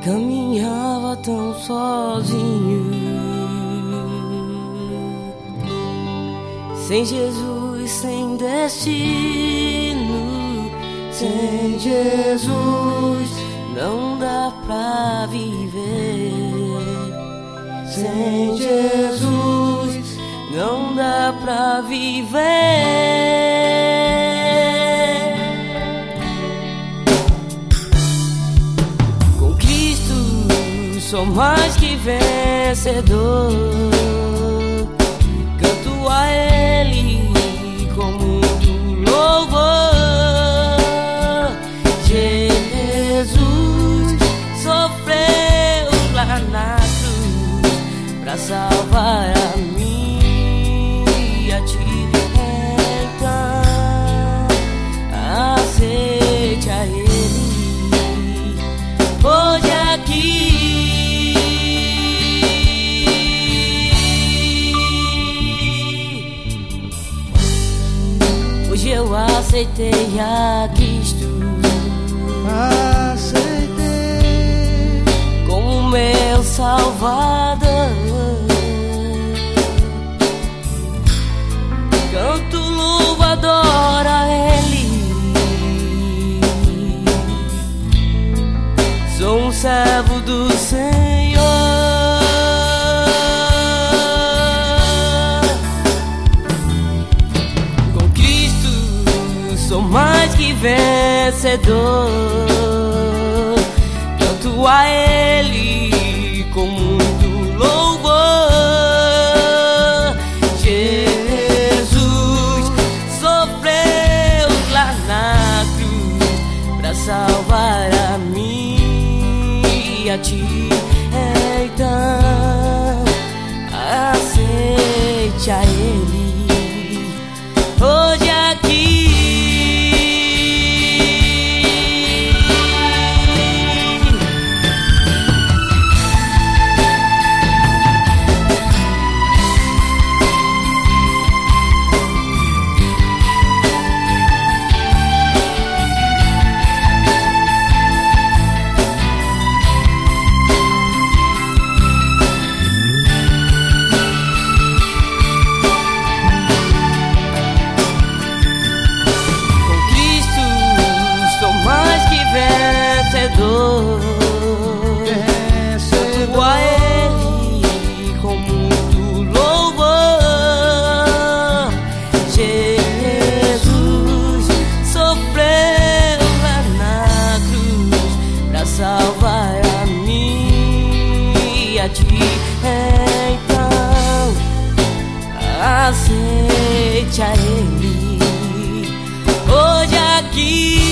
caminhava tão sozinho, sem Jesus, sem destino. Sem Jesus não dá pra viver. Sem Jesus não dá pra viver. Com Cristo sou mais que vencedor. Canto a Ele com muito louvor. Jesus sofreu lá na cruz pra salvar a mim e a ti. Então aceite a Ele hoje aqui. Hoje eu aceitei a Cristo. Aceitei como meu Salvador. Canto, louvo, adoro a Ele. Sou um servo do Senhor. Com Cristo sou mais que vencedor. Canto a Ele com muito louvor. Jesus sofreu lá na cruz pra salvar a mim e a ti. Então aceite a Ele hoje aqui. Canto a Ele com muito louvor. Jesus sofreu lá na cruz pra salvar a mim e a ti. Então aceite a Ele hoje aqui.